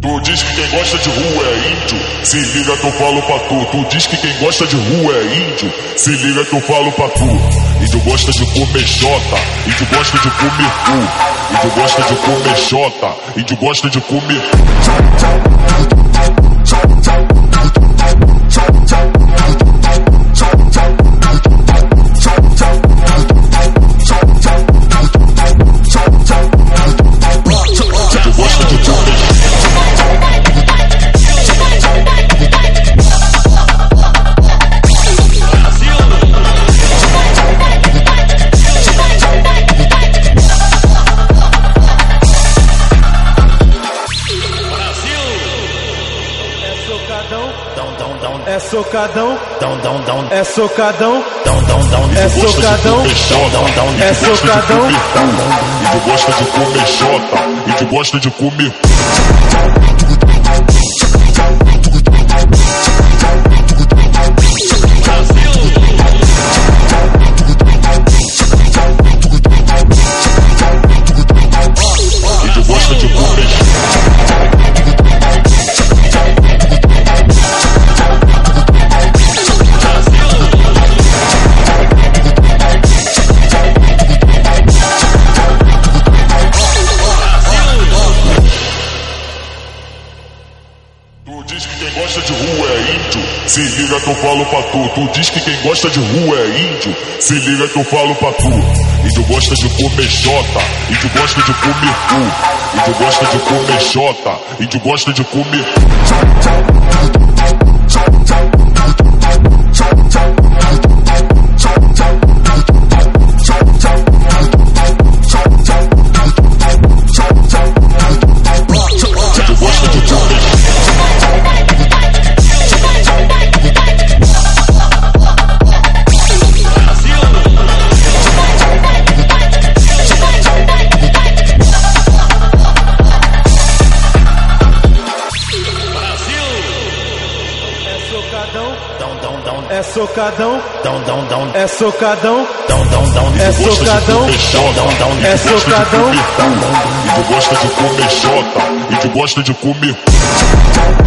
Tu diz que quem gosta de rua é índio, se liga que eu falo pra tu. Tu diz que quem gosta de rua é índio, se liga que eu falo pra tu. Índio gosta de comer xota, índio gosta de comer cu. Índio gosta de comer xota, índio gosta de comer é socadão, é socadão, é socadão, é socadão. Índio gosta de comer xota, índio gosta de comer. Índio gosta de comer. Tu diz que quem gosta de rua é índio, se liga que eu falo pra tu. Tu diz que quem gosta de rua é índio, se liga que eu falo pra tu. Índio gosta de comer xota, índio gosta de comer cu. Índio gosta de comer xota, índio gosta de comer. É socadão, é socadão, é socadão, é socadão. Índio gosta de comer xota, índio gosta de comer.